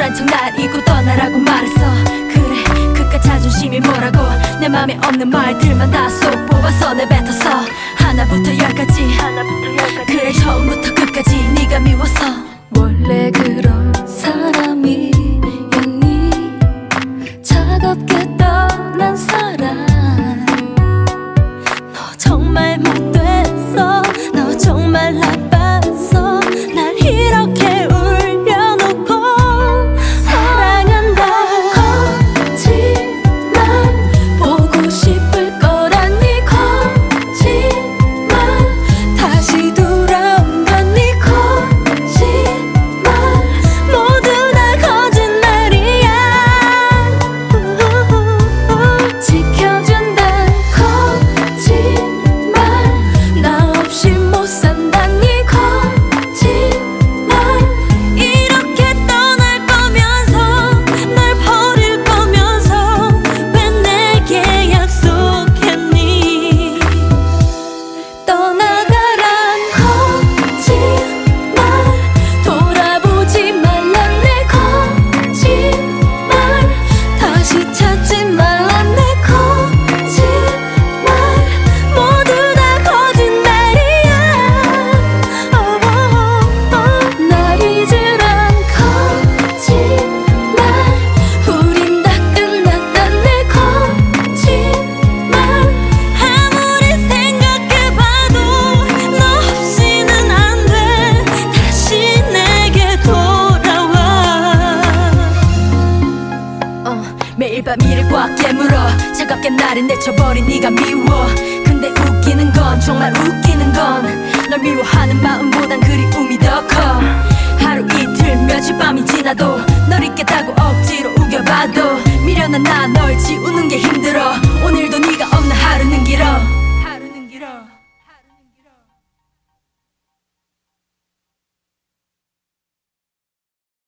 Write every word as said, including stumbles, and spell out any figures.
난 척 날 잊고 떠나라고 말했어. 그래 그깟 자존심이 뭐라고. 내 맘에 없는 말들만 다 쏙 뽑아서 내뱉었어. 하나부터 열까지, 하나부터 열까지. 그래 처음부터 끝까지 네가 미워서. 원래 그런 사람이었니? 차갑게 떠난 사람. 너 정말 못됐어. 너 정말 나빴어. 날 이렇게 울려놓고 사랑한다고 하지만 보고 싶을 거라니 거짓말. 다시 돌아온 거니 거짓말. 모두 다 거짓말이야. 지켜준다 거짓말. 나 없이 못 산다니 거짓말. 이렇게 떠날 거면서 널 버릴 거면서 왜 내게 약속했니? 떠나가란 거짓말. 돌아보지 말란 내 거짓말. 다시 찾지 말란 내 거짓말. 모두 다 거짓말이야. 날 잊으란 거짓말. 우린 다 끝났단 내 거짓말. 아무리 생각해봐도 너 없이는 안 돼. 다시 내게 돌아와. 어, 매일 밤 이를 꽉 깨물어 차갑게 나를 내쳐버린 네가 미워. 근데 웃기는 건 정말 웃기는 건 널 미워하는 마음보단 그리움이 더 커. 하루 이틀 며칠 밤이 지나도 널 잊겠다고 억지로 우겨봐도 미련한 나 널 지우는 게 힘들어. 오늘도 네가 없는 하루는 길어.